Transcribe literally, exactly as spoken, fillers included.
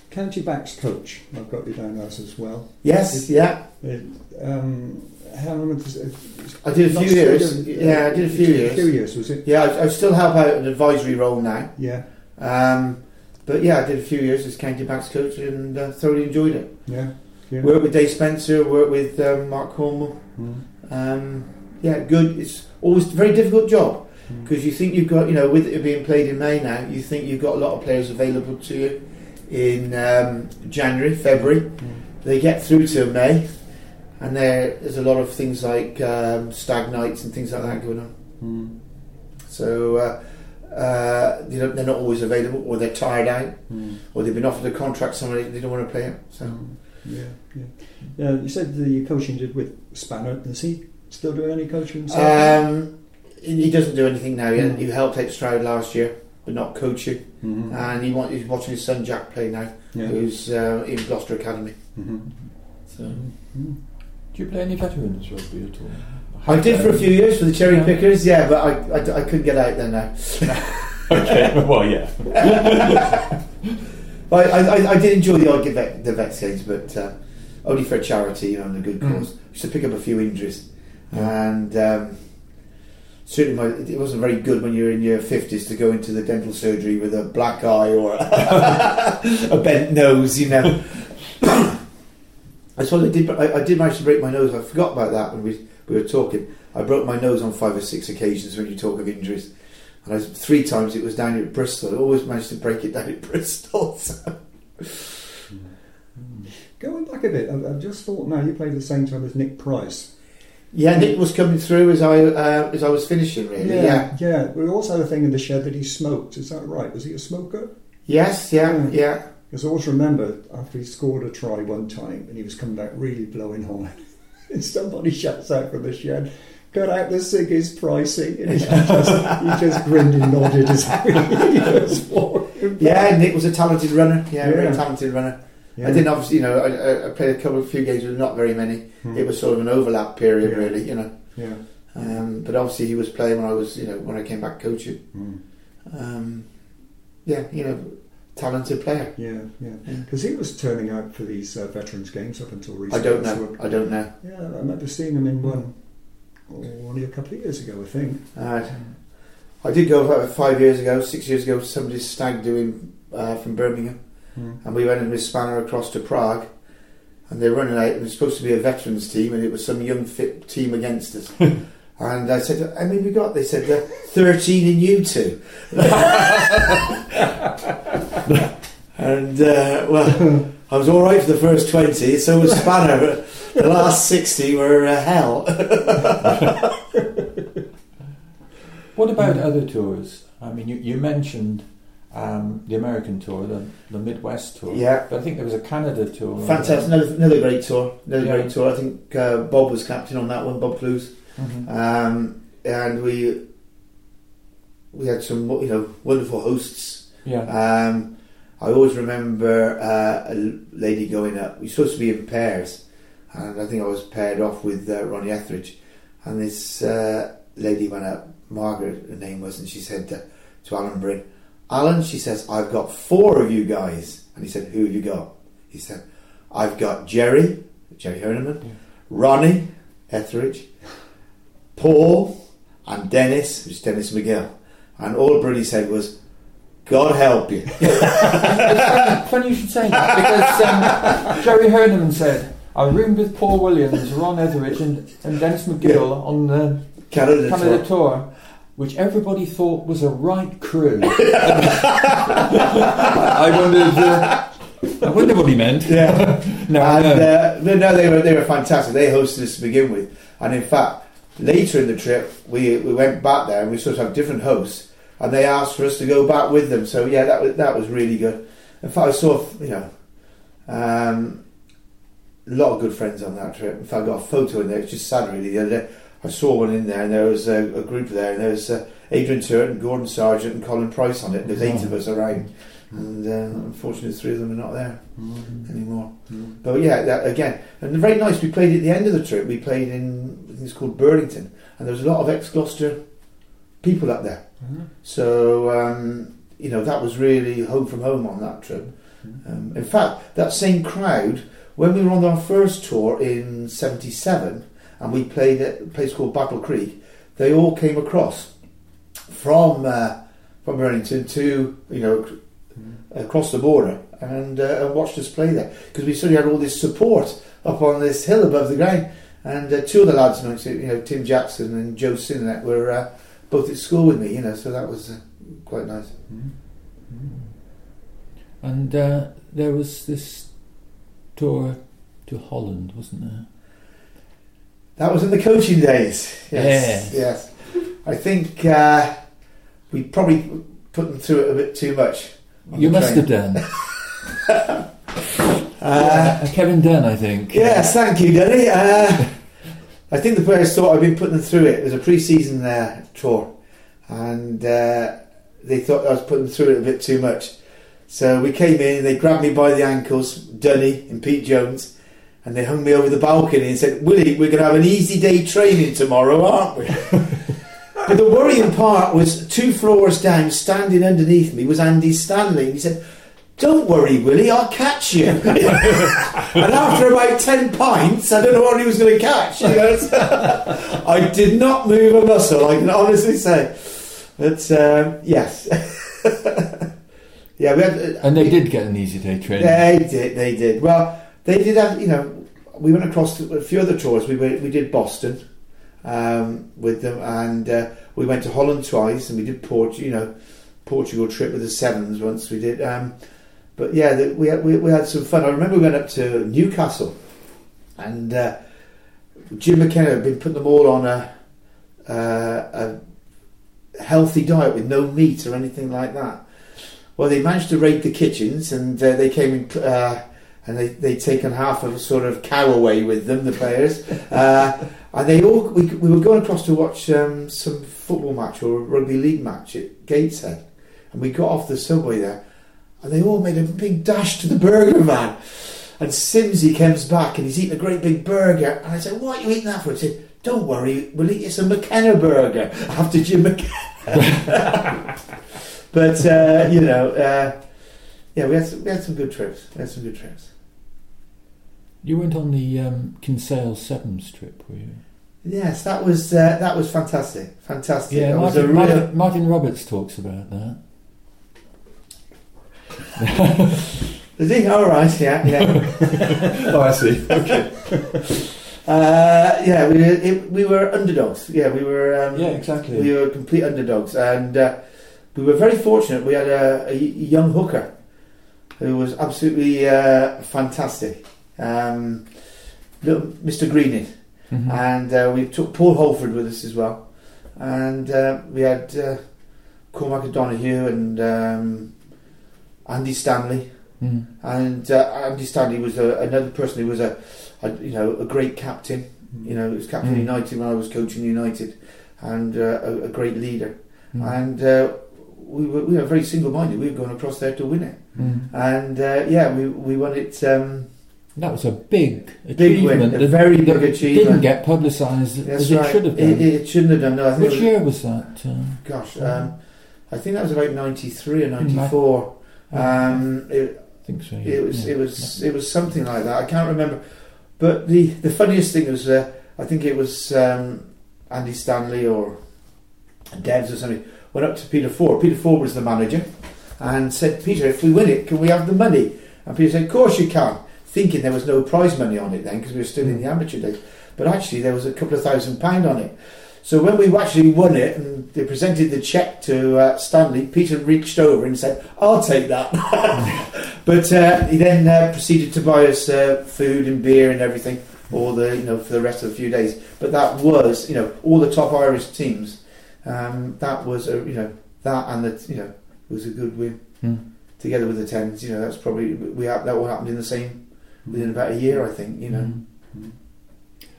County Backs coach. I've got you down as as well. Yes, it, yeah. It, um, how long was it? I did a few years. Doing, yeah, I did a few years. A few years, was it? Yeah, I, I still help out an advisory role now. Yeah. Um, but yeah, I did a few years as County Backs coach and uh, thoroughly enjoyed it. Yeah. yeah. Worked with Dave Spencer, worked with um, Mark Cornwall. Mm. Um, yeah, good. It's always a very difficult job because mm. you think you've got, you know, with it being played in May now, you think you've got a lot of players available to you in um, January, February. Mm. They get through to May, and there, there's a lot of things like um, stag nights and things like that going on. Mm. So uh, uh, you know, they're not always available, or they're tired out, mm. or they've been offered a contract somewhere they don't want to play it. So mm. yeah, yeah. Yeah, you said the coaching did with Spanner. Is he still doing any coaching himself? Um, he doesn't do anything now yet. Mm. He helped out Stroud last year, but not coaching. Mm-hmm. And he want, he's watching his son Jack play now, yeah. who's uh, in Gloucester Academy. Mm-hmm. So, mm-hmm. Do you play any veterans rugby at all? I, I did for a few years for the Cherry yeah. Pickers, yeah, but I, I, I couldn't get out there now. Okay, well, yeah. I, I, I did enjoy the odd vet, the vets games, but uh, only for a charity, you know, and a good cause. Mm. Used to pick up a few injuries, yeah. and um, certainly my, it wasn't very good when you're in your fifties to go into the dental surgery with a black eye or a, a bent nose, you know. I suppose I did. I, I did manage to break my nose. I forgot about that when we we were talking. I broke my nose on five or six occasions when you talk of injuries. And I was, three times it was down here at Bristol. I always managed to break it down at Bristol. So. Going back a bit, I, I just thought now you played the same time as Nick Price. Yeah, Nick was coming through as I uh, as I was finishing, really. Yeah, yeah. yeah. We also had a thing in the shed that he smoked. Is that right? Was he a smoker? Yes, yeah, yeah. Because I always remember after he scored a try one time and he was coming back really blowing hot, and somebody shouts out from the shed, "Got out the ciggies, Pricey," and he just, he just grinned and nodded as he was walking back. Yeah, Nick was a talented runner. Yeah, yeah. very talented runner. Yeah. I didn't obviously, you know, I, I played a couple of few games with not very many. Hmm. It was sort of an overlap period, yeah. really, you know. Yeah. Um, but obviously, he was playing when I was, you know, when I came back coaching. Hmm. Um, yeah, you know, talented player. Yeah, yeah. Because yeah. he was turning out for these uh, veterans games up until recently. I don't know. So, I don't know. Yeah, I remember seeing him in one. Oh, only a couple of years ago, I think. Uh, I did go about five years ago, six years ago, somebody's stag doing uh, from Birmingham, mm. and we went in with Spanner across to Prague, and they were running out, and it was supposed to be a veterans team, and it was some young fit team against us. And I said, "How many we got?" They said, uh, thirteen and you two. And uh, well, I was all right for the first twenty, so was Spanner. The last sixty were uh, hell. What about other tours? I mean, you, you mentioned um, the American tour, the, the Midwest tour. Yeah. But I think there was a Canada tour. Fantastic. Another, another great tour. Another yeah. great tour. I think uh, Bob was captain on that one, Bob Clues. Mm-hmm. Um, and we we had some, you know, wonderful hosts. Yeah. Um, I always remember uh, a lady going up. We were supposed to be in pairs. And I think I was paired off with uh, Ronnie Etheridge, and this uh, lady went up, Margaret, her name was, and she said to, to Alan Bryn, "Alan," she says, "I've got four of you guys." And he said, "Who have you got?" He said, "I've got Jerry, Jerry Herneman, yeah. Ronnie Etheridge, Paul, and Dennis," who's Dennis McGill. And all Brady said was, "God help you." It's funny you should say that, because um, Jerry Herneman said, "I roomed with Paul Williams, Ron Etheridge and, and Dennis McGill yeah. on the Canada, Canada tour. tour, which everybody thought was a right crew." I wondered uh, I wonder what he meant. Yeah. no, and, no. Uh, no, they were they were fantastic. They hosted us to begin with, and in fact, later in the trip, we we went back there and we sort of have different hosts, and they asked for us to go back with them. So yeah, that was that was really good. In fact, I saw, you know, um, a lot of good friends on that trip. In fact, I got a photo in there. It's just sad, really. The other day, I saw one in there, and there was a, a group there, and there was uh, Adrian Turret and Gordon Sargent and Colin Price on it. There's eight of us around, and uh, unfortunately, three of them are not there mm-hmm. anymore. Mm-hmm. But yeah, that, again, and very nice. We played at the end of the trip. We played in, I think it's called Burlington, and there was a lot of ex-Gloucester people up there. Mm-hmm. So um, you know, that was really home from home on that trip. Um, in fact, that same crowd, when we were on our first tour in seventy-seven, and we played at a place called Battle Creek, they all came across from uh, from Burlington to, you know, across the border and, uh, and watched us play there, because we suddenly had all this support up on this hill above the ground. And uh, two of the lads, you know, Tim Jackson and Joe Sinek, were uh, both at school with me, you know, so that was uh, quite nice. Mm-hmm. And uh, there was this tour to Holland, wasn't there? That was in the coaching days. Yes, yes. yes. I think uh, we probably put them through it a bit too much. You must train. have done. uh, uh, Kevin Dunn, I think. Yes, thank you, Dunny. Uh, I think the players thought I'd been putting them through it. It was a pre-season uh, tour, and uh, they thought I was putting them through it a bit too much. So we came in, they grabbed me by the ankles, Dunny and Pete Jones, and they hung me over the balcony and said, "Willie, we're going to have an easy day training tomorrow, aren't we?" But the worrying part was, two floors down, standing underneath me, was Andy Stanley. And he said, "Don't worry, Willie, I'll catch you." And after about ten pints, I don't know what he was going to catch. You know? I did not move a muscle, I can honestly say. But, um, yes. Yeah, we had, uh, and they did get an easy day training. They did, they did. Well, they did have, you know, we went across to a few other tours. We went, we did Boston um, with them, and uh, we went to Holland twice, and we did Port, you know, Portugal trip with the Sevens once we did. Um, but yeah, the, we, had, we we had some fun. I remember we went up to Newcastle, and uh, Jim McKenna had been putting them all on a, uh, a healthy diet with no meat or anything like that. Well, they managed to raid the kitchens, and uh, they came in, uh, and they they'd taken half of a sort of cow away with them, the players, uh, and they all we, we were going across to watch um, some football match or a rugby league match at Gateshead, and we got off the subway there, and they all made a big dash to the burger van, and Simsy comes back and he's eating a great big burger, and I said, "What are you eating that for?" He said, "Don't worry, Willie, it's a McKenna burger after Jim McKenna." But uh, you know, uh, yeah, we had some, we had some good trips. We had some good trips. You went on the um, Kinsale Sevens trip, were you? Yes, that was uh, that was fantastic, fantastic. Yeah, that Martin, was a real... Martin, Martin Roberts talks about that. Is he? All right, yeah, yeah. Oh, I see. Okay. Uh, yeah, we it, we were underdogs. Yeah, we were. Um, yeah, exactly. We were complete underdogs, and uh, we were very fortunate. We had a, a young hooker who was absolutely uh, fantastic, um, little Mister Greening, mm-hmm. and uh, we took Paul Holford with us as well, and uh, we had uh, Cormac O'Donoghue and um, Andy Stanley, mm. and uh, Andy Stanley was a, another person who was a, a you know a great captain. Mm. You know, he was captain mm. United when I was coaching United, and uh, a, a great leader, mm. and. Uh, We were, we were very single-minded. We were going across there to win it, mm. and uh, yeah, we we won it. Um, that was a big achievement. Big win, a very big that achievement. Didn't get publicised That's as right. it should have done. It, it shouldn't have done. No, I think Which it was, year was that? Uh, gosh, um, I think that was about ninety-three or ninety-four. Um, it, I think so. Yeah. It was yeah. it was it was something like that. I can't remember, but the the funniest thing was uh, I think it was um, Andy Stanley or Devs or something. Went up to Peter Ford. Peter Ford was the manager, and said, "Peter, if we win it, can we have the money?" And Peter said, "Of course you can," thinking there was no prize money on it then because we were still in the amateur days. But actually, there was a couple of thousand pound on it. So when we actually won it and they presented the cheque to uh, Stanley, Peter reached over and said, "I'll take that." But uh, he then uh, proceeded to buy us uh, food and beer and everything, all the you know for the rest of the few days. But that was you know all the top Irish teams. Um, that was a you know that and the you know was a good win mm. together with the tens. You know that's probably we have, that all happened in the same within about a year, I think. You know. Mm.